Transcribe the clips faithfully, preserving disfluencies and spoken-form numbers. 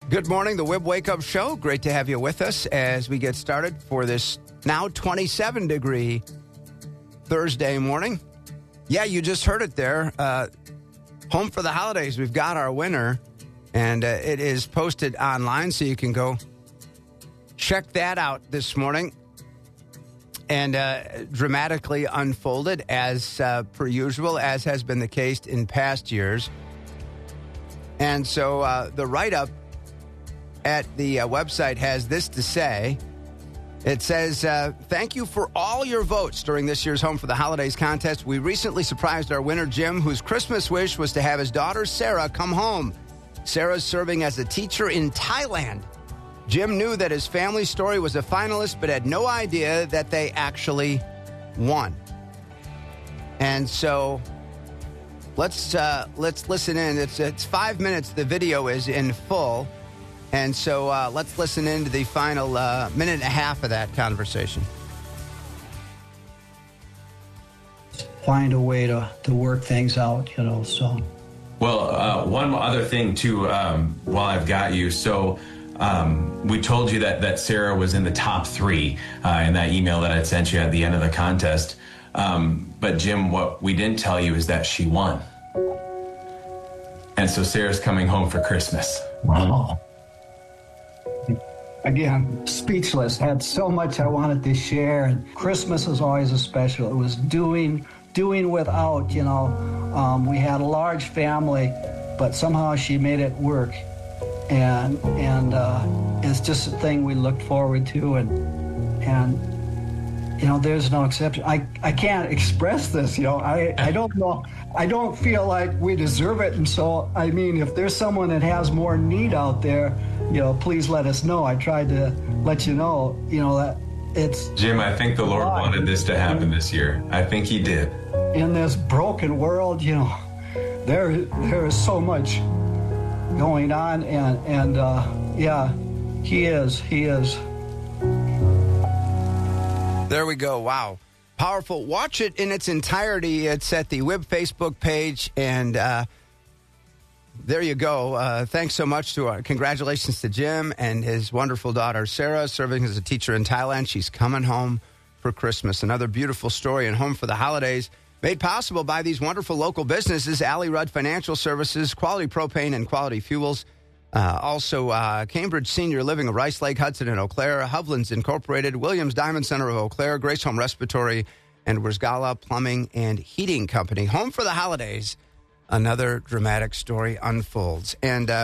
Good morning, the Wib Wake Up Show. Great to have you with us as we get started for this now twenty-seven degree Thursday morning. Yeah, you just heard it there. Uh, home for the holidays. We've got our winner, and uh, it is posted online, so you can go check that out this morning. And uh, dramatically unfolded as uh, per usual, as has been the case in past years. And so uh, the write-up at the uh, website has this to say. It says, uh, thank you for all your votes during this year's Home for the Holidays contest. We recently surprised our winner, Jim, whose Christmas wish was to have his daughter, Sarah, come home. Sarah's serving as a teacher in Thailand. Jim knew that his family story was a finalist, but had no idea that they actually won. And so let's uh, let's listen in. It's, it's five minutes. The video is in full. And so uh, let's listen into the final uh, minute and a half of that conversation. Find a way to, to work things out, you know, so. Well, uh, one other thing, too, um, while I've got you. So um, we told you that, that Sarah was in the top three uh, in that email that I sent you at the end of the contest. Um, but, Jim, what we didn't tell you is that she won. And so Sarah's coming home for Christmas. Wow. Again, speechless. Had so much I wanted to share. And Christmas is always a special. It was doing doing without, you know. Um, we had a large family, but somehow she made it work. And and uh, it's just a thing we looked forward to. And, and you know, there's no exception. I, I can't express this, you know. I, I don't know. I don't feel like we deserve it. And so, I mean, if there's someone that has more need out there, you know, please let us know. I tried to let you know, you know, that it's... Jim, I think the Lord wanted this to happen this year. I think he did. In this broken world, you know, there there is so much going on. And, and uh, yeah, he is. He is. There we go. Wow. Powerful. Watch it in its entirety. It's at the Wib Facebook page, and uh, there you go. Uh, thanks so much to our, congratulations to Jim and his wonderful daughter, Sarah, serving as a teacher in Thailand. She's coming home for Christmas. Another beautiful story and Home for the Holidays, made possible by these wonderful local businesses, Alley Rudd Financial Services, Quality Propane and Quality Fuels. Uh, also, uh, Cambridge Senior Living of Rice Lake, Hudson, and Eau Claire, Hovland's Incorporated, Williams Diamond Center of Eau Claire, Grace Home Respiratory, and Wiersgala Plumbing and Heating Company. Home for the Holidays, another dramatic story unfolds. And uh,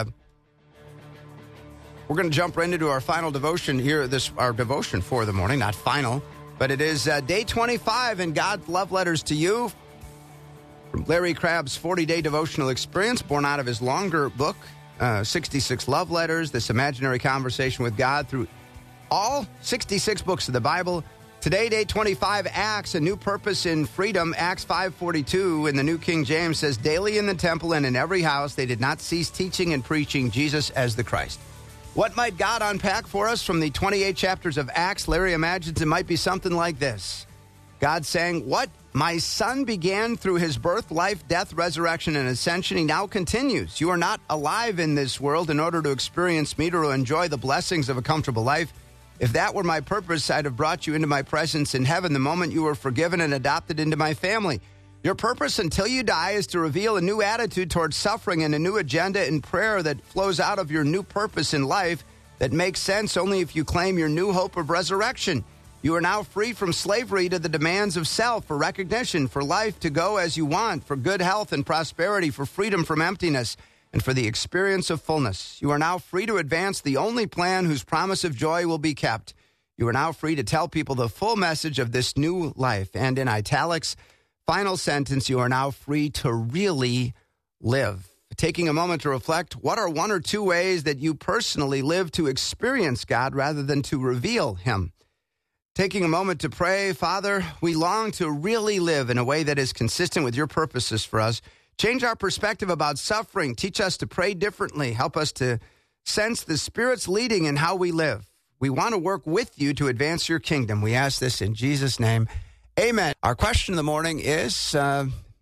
we're going to jump right into our final devotion here, this our devotion for the morning, not final, but it is uh, day twenty-five in God's Love Letters to You, from Larry Crabb's forty-day devotional experience, born out of his longer book, Uh, sixty-six Love Letters, this imaginary conversation with God through all sixty-six books of the Bible. Today, day twenty-five, Acts, a new purpose in freedom. Acts five forty-two in the New King James says, daily in the temple and in every house they did not cease teaching and preaching Jesus as the Christ. What might God unpack for us from the twenty-eight chapters of Acts? Larry imagines it might be something like this. God saying, what my son began through his birth, life, death, resurrection, and ascension, he now continues. You are not alive in this world in order to experience me, to enjoy the blessings of a comfortable life. If that were my purpose, I'd have brought you into my presence in heaven the moment you were forgiven and adopted into my family. Your purpose until you die is to reveal a new attitude towards suffering and a new agenda in prayer that flows out of your new purpose in life that makes sense only if you claim your new hope of resurrection. You are now free from slavery to the demands of self, for recognition, for life to go as you want, for good health and prosperity, for freedom from emptiness, and for the experience of fullness. You are now free to advance the only plan whose promise of joy will be kept. You are now free to tell people the full message of this new life. And in italics, final sentence, you are now free to really live. Taking a moment to reflect, what are one or two ways that you personally live to experience God rather than to reveal him? Taking a moment to pray, Father, we long to really live in a way that is consistent with your purposes for us. Change our perspective about suffering. Teach us to pray differently. Help us to sense the Spirit's leading in how we live. We want to work with you to advance your kingdom. We ask this in Jesus' name. Amen. Our question of the morning is, uh,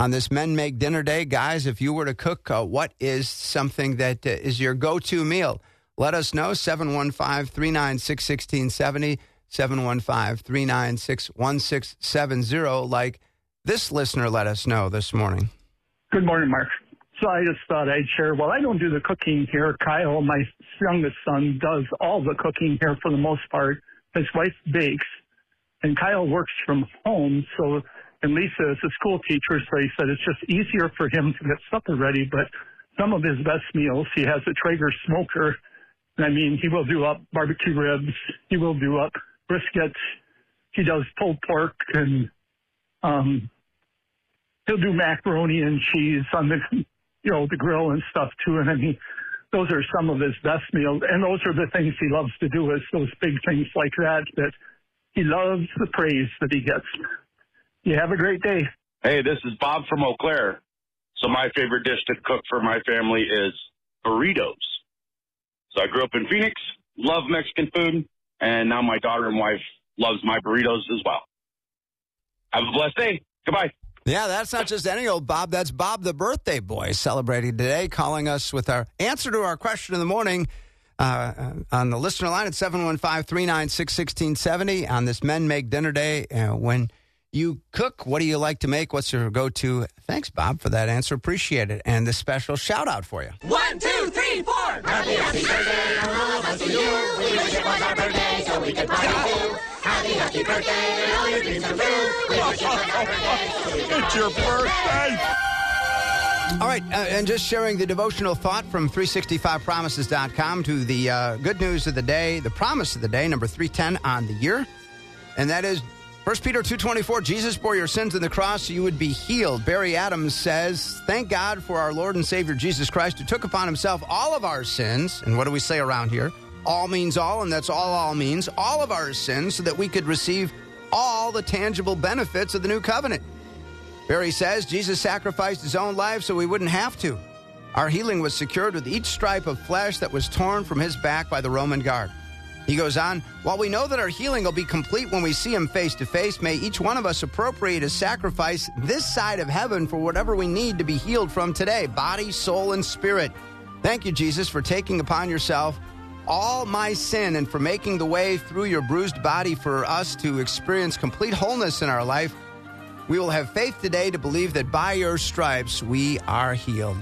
On this Men Make Dinner Day, guys, if you were to cook, uh, what is something that uh, is your go-to meal? Let us know, seven one five, three nine six, one six seven zero, seven one five, three nine six, one six seven zero, like this listener let us know this morning. Good morning, Mark. So I just thought I'd share, well, I don't do the cooking here. Kyle, my youngest son, does all the cooking here for the most part. His wife bakes, and Kyle works from home, so... And Lisa is a school teacher, so he said it's just easier for him to get supper ready. But some of his best meals, he has a Traeger smoker. And I mean, he will do up barbecue ribs. He will do up briskets. He does pulled pork, and um, he'll do macaroni and cheese on the, you know, the grill and stuff too. And I mean, those are some of his best meals. And those are the things he loves to do, is those big things like that, that he loves the praise that he gets. You have a great day. Hey, this is Bob from Eau Claire. So my favorite dish to cook for my family is burritos. So I grew up in Phoenix, love Mexican food, and now my daughter and wife loves my burritos as well. Have a blessed day. Goodbye. Yeah, that's not just any old Bob. That's Bob the birthday boy celebrating today, calling us with our answer to our question in the morning uh, on the listener line at seven one five, three nine six, one six seven zero on this Men Make Dinner Day. Uh, when you cook, what do you like to make? What's your go-to? Thanks, Bob, for that answer. Appreciate it. And the special shout-out for you. One, two, three, four. Happy, happy birthday to all of us to you. We wish it was our birthday so we could party too. Happy, happy birthday and all your dreams come true. We wish it was our birthday so we could It's your birthday. All right, uh, and just sharing the devotional thought from three sixty-five promises dot com to the uh, good news of the day, the promise of the day, number three ten on the year. And that is First Peter two twenty-four, Jesus bore your sins on the cross so you would be healed. Barry Adams says, thank God for our Lord and Savior Jesus Christ, who took upon himself all of our sins. And what do we say around here? All means all, and that's all all means. All of our sins, so that we could receive all the tangible benefits of the new covenant. Barry says, Jesus sacrificed his own life so we wouldn't have to. Our healing was secured with each stripe of flesh that was torn from his back by the Roman guard. He goes on, while we know that our healing will be complete when we see him face to face, may each one of us appropriate a sacrifice this side of heaven for whatever we need to be healed from today, body, soul, and spirit. Thank you, Jesus, for taking upon yourself all my sin and for making the way through your bruised body for us to experience complete wholeness in our life. We will have faith today to believe that by your stripes we are healed.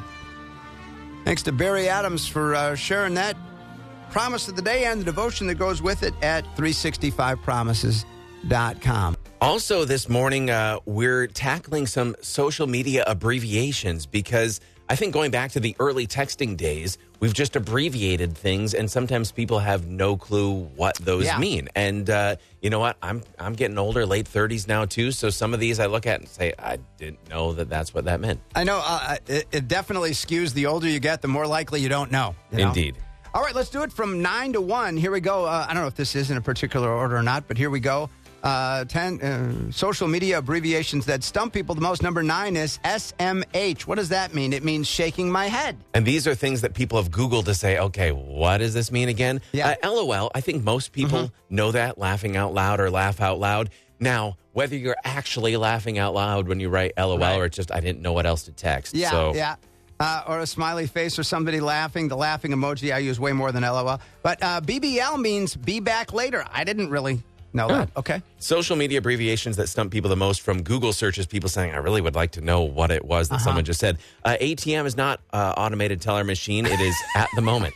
Thanks to Barry Adams for uh, sharing that promise of the day and the devotion that goes with it at three sixty-five promises dot com. Also this morning, uh, we're tackling some social media abbreviations because I think going back to the early texting days, we've just abbreviated things, and sometimes people have no clue what those Yeah. mean. And uh, you know what? I'm I'm getting older, late thirties now, too, so some of these I look at and say, I didn't know that that's what that meant. I know uh, it, it definitely skews. The older you get, the more likely you don't know. you know? Indeed. All right, let's do it from nine to one. Here we go. Uh, I don't know if this is in a particular order or not, but here we go. Uh, ten uh, social media abbreviations that stump people the most. Number nine is S M H. What does that mean? It means shaking my head. And these are things that people have Googled to say, okay, what does this mean again? Yeah. Uh, LOL, I think most people Mm-hmm. know that, laughing out loud or laugh out loud. Now, whether you're actually laughing out loud when you write LOL Right. or it's just I didn't know what else to text. Yeah, so, yeah. Uh, or a smiley face or somebody laughing. The laughing emoji I use way more than LOL. But uh, B B L means be back later. I didn't really know that. Okay. Social media abbreviations that stump people the most from Google searches, people saying, I really would like to know what it was that Uh-huh. someone just said. Uh, A T M is not uh, automated teller machine. It is at the moment.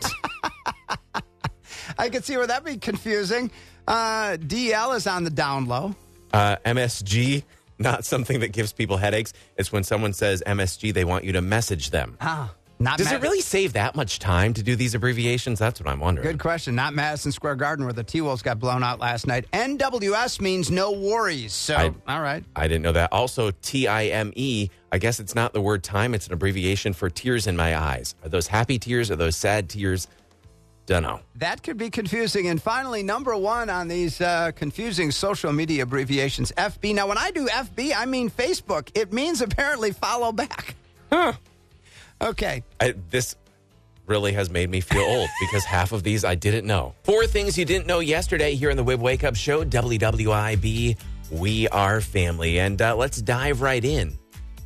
I can see where that'd be confusing. Uh, D L is on the down low. Uh, M S G, not something that gives people headaches. It's when someone says M S G, they want you to message them. Ah, not Does Ma- it really save that much time to do these abbreviations? That's what I'm wondering. Good question. Not Madison Square Garden where the T-Wolves got blown out last night. N W S means no worries. So, I- all right. I didn't know that. Also, T I M E, I guess it's not the word time. It's an abbreviation for tears in my eyes. Are those happy tears? Are those sad tears? Dunno. That could be confusing. And finally, number one on these uh, confusing social media abbreviations, F B. Now, when I do F B, I mean Facebook. It means apparently follow back. Huh. Okay. I, this really has made me feel old because half of these I didn't know. Four things you didn't know yesterday here in the Wib Wake Up Show, W W I B, We Are Family. And uh, let's dive right in.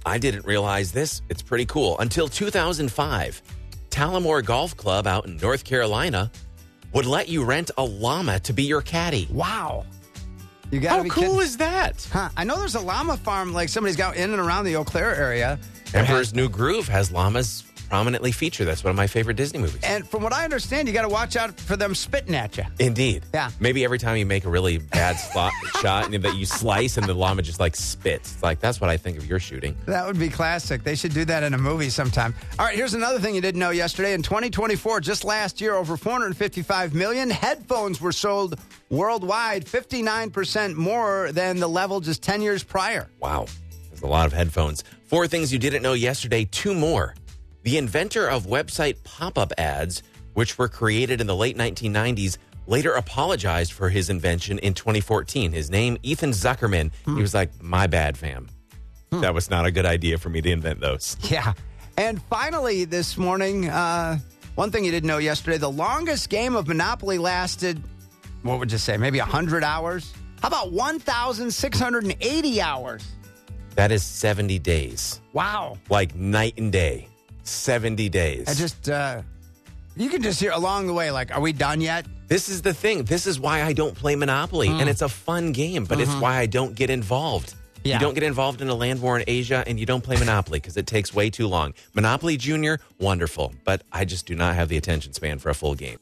I didn't realize this. It's pretty cool. Until two thousand five, Talamore Golf Club out in North Carolina would let you rent a llama to be your caddy. Wow. You gotta How be cool kidding. is that? Huh. I know there's a llama farm, like somebody's got in and around the Eau Claire area. Emperor's New Groove has llamas prominently featured. That's one of my favorite Disney movies. And from what I understand, you got to watch out for them spitting at you. Indeed. Yeah. Maybe every time you make a really bad slot shot and that you slice and the llama just like spits. It's like, that's what I think of your shooting. That would be classic. They should do that in a movie sometime. All right, here's another thing you didn't know yesterday. In twenty twenty-four, just last year, over four hundred fifty-five million headphones were sold worldwide, fifty-nine percent more than the level just ten years prior. Wow. There's a lot of headphones. Four things you didn't know yesterday, two more. The inventor of website pop-up ads, which were created in the late nineteen nineties, later apologized for his invention in twenty fourteen. His name, Ethan Zuckerman. Hmm. He was like, my bad, fam. Hmm. That was not a good idea for me to invent those. Yeah. And finally, this morning, uh, one thing you didn't know yesterday, the longest game of Monopoly lasted, what would you say, maybe one hundred hours? How about one thousand six hundred eighty hours? That is seventy days. Wow. Like night and day. seventy days. I just, uh, you can just hear along the way, like, are we done yet? This is the thing. This is why I don't play Monopoly. Mm. And it's a fun game, but mm-hmm. it's why I don't get involved. Yeah. You don't get involved in a land war in Asia, and you don't play Monopoly because it takes way too long. Monopoly Junior, wonderful, but I just do not have the attention span for a full game.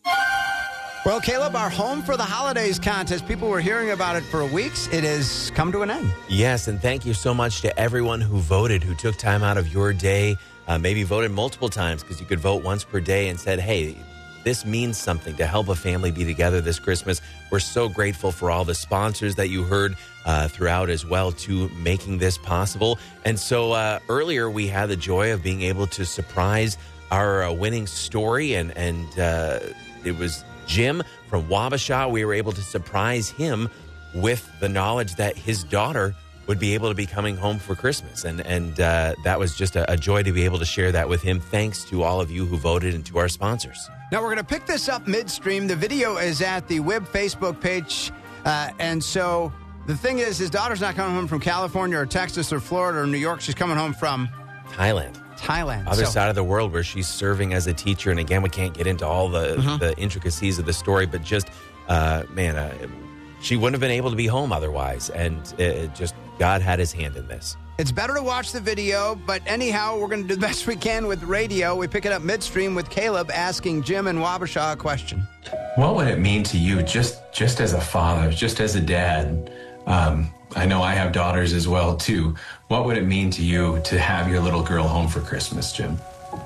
Well, Caleb, our Home for the Holidays contest, people were hearing about it for weeks. It has come to an end. Yes, and thank you so much to everyone who voted, who took time out of your day, uh, maybe voted multiple times because you could vote once per day and said, hey, this means something to help a family be together this Christmas. We're so grateful for all the sponsors that you heard uh, throughout as well to making this possible. And so uh, earlier we had the joy of being able to surprise our uh, winning story, and, and uh, it was Jim from Wabasha. We were able to surprise him with the knowledge that his daughter would be able to be coming home for Christmas. And and uh, that was just a, a joy to be able to share that with him. Thanks to all of you who voted and to our sponsors. Now, we're going to pick this up midstream. The video is at the W I B Facebook page. Uh, and so the thing is, his daughter's not coming home from California or Texas or Florida or New York. She's coming home from Thailand. Thailand. Other so, side of the world where she's serving as a teacher. And again, we can't get into all the, mm-hmm. the intricacies of the story, but just, uh, man, uh, she wouldn't have been able to be home otherwise. And it, it just, God had his hand in this. It's better to watch the video, but anyhow, we're going to do the best we can with radio. We pick it up midstream with Caleb asking Jim and Wabasha a question. What would it mean to you, just just as a father, just as a dad? Um, I know I have daughters as well, too. What would it mean to you to have your little girl home for Christmas, Jim?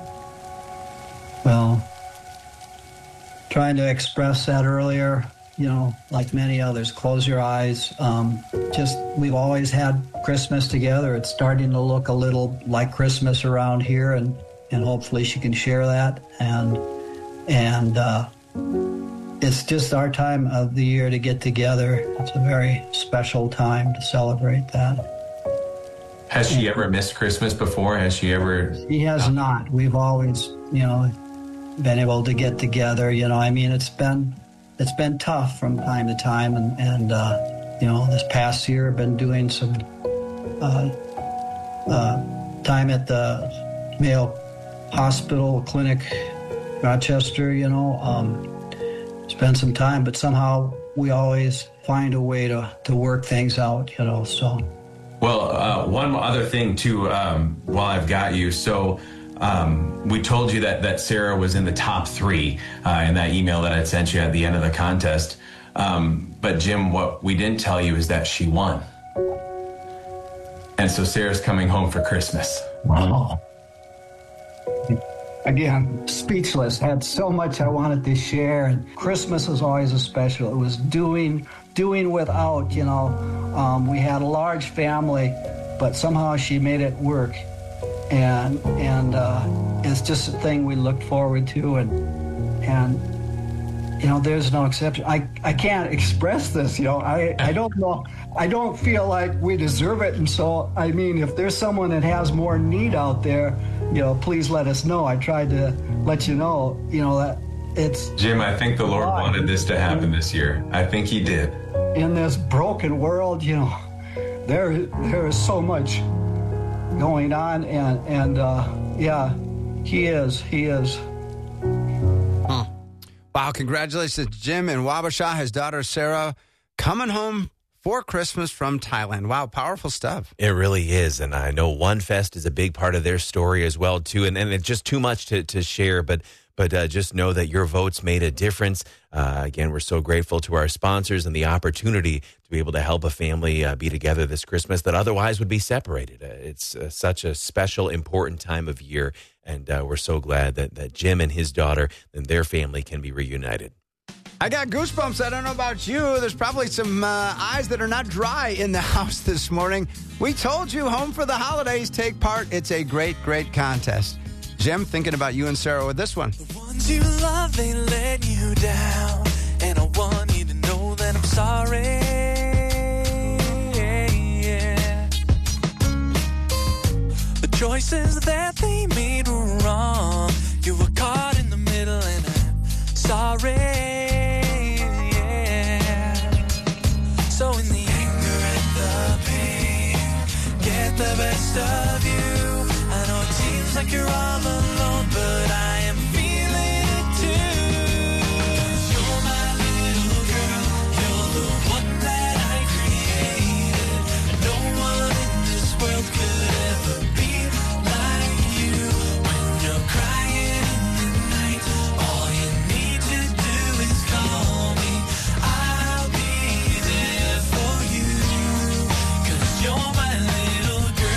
Well, trying to express that earlier, you know, like many others, close your eyes. Um, just, we've always had Christmas together. It's starting to look a little like Christmas around here, and, and hopefully she can share that. And, and uh, it's just our time of the year to get together. It's a very special time to celebrate that. Has she ever missed Christmas before? Has she ever? She has no. not. We've always, you know, been able to get together. You know, I mean, it's been it's been tough from time to time, and and uh, you know, this past year I've been doing some uh, uh, time at the Mayo Hospital Clinic, Rochester. You know, um, spend some time, but somehow we always find a way to to work things out. You know, so. Well, uh, one other thing, too, um, while I've got you. So um, we told you that, that Sarah was in the top three uh, in that email that I sent you at the end of the contest. Um, but, Jim, what we didn't tell you is that she won. And so Sarah's coming home for Christmas. Wow. Again, speechless. Had so much I wanted to share. And Christmas is always a special. It was doing... doing without, you know. Um, we had a large family, but somehow she made it work. And and uh, it's just a thing we looked forward to. And, and you know, there's no exception. I, I can't express this, you know. I, I don't know. I don't feel like we deserve it. And so, I mean, if there's someone that has more need out there, you know, please let us know. I tried to let you know, you know, that it's... Jim, I think the Lord wanted this to happen this year. I think he did. In this broken world, you know, there there is so much going on, and and uh, yeah, he is. He is. Huh. Wow! Congratulations, to Jim in Wabasha. His daughter Sarah coming home for Christmas from Thailand. Wow, powerful stuff. It really is. And I know One Fest is a big part of their story as well, too. And, and it's just too much to, to share, but but uh, just know that your votes made a difference. Uh, again, we're so grateful to our sponsors and the opportunity to be able to help a family uh, be together this Christmas that otherwise would be separated. Uh, it's uh, such a special, important time of year, and uh, we're so glad that, that Jim and his daughter and their family can be reunited. I got goosebumps. I don't know about you. There's probably some uh, eyes that are not dry in the house this morning. We told you, Home for the Holidays, take part. It's a great, great contest. Jim, thinking about you and Sarah with this one. The ones you love, they let you down. And I want you to know that I'm sorry. Yeah. The choices that they made were wrong. You were caught in the middle and I'm sorry. Yeah. So in the anger and the pain, get the best of you. I know it seems like you're all alone, but I am feeling it too. 'Cause you're my little girl, you're the one that I created. And no one in this world could ever be like you. When you're crying in the night, all you need to do is call me. I'll be there for you. 'Cause you're my little girl.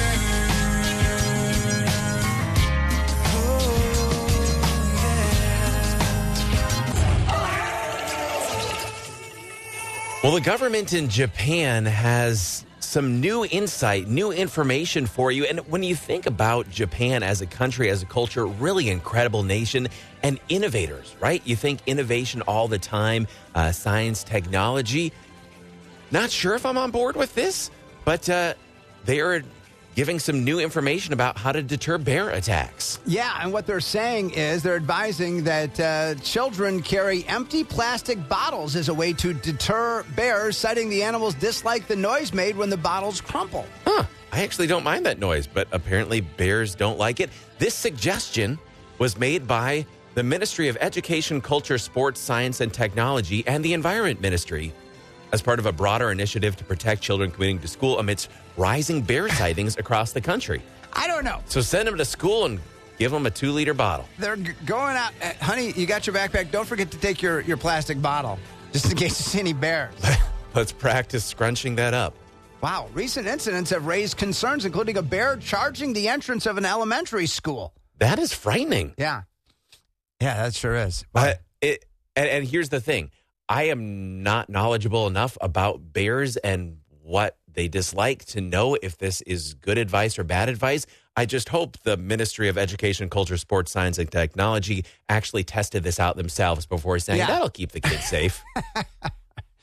Well, the government in Japan has some new insight, new information for you. And when you think about Japan as a country, as a culture, really incredible nation and innovators, right? You think innovation all the time, uh, science, technology. Not sure if I'm on board with this, but uh, they are giving some new information about how to deter bear attacks. Yeah, and what they're saying is they're advising that uh, children carry empty plastic bottles as a way to deter bears, citing the animals dislike the noise made when the bottles crumple. Huh. I actually don't mind that noise, but apparently bears don't like it. This suggestion was made by the Ministry of Education, Culture, Sports, Science, and Technology and the Environment Ministry as part of a broader initiative to protect children commuting to school amidst rising bear sightings across the country. I don't know. So send them to school and give them a two-liter bottle. They're g- going out. Uh, honey, you got your backpack. Don't forget to take your, your plastic bottle, just in case you see any bears. Let's practice scrunching that up. Wow. Recent incidents have raised concerns, including a bear charging the entrance of an elementary school. That is frightening. Yeah. Yeah, that sure is. But it, and, and here's the thing. I am not knowledgeable enough about bears and what they dislike to know if this is good advice or bad advice. I just hope the Ministry of Education, Culture, Sports, Science, and Technology actually tested this out themselves before saying, Yeah. that'll keep the kids safe.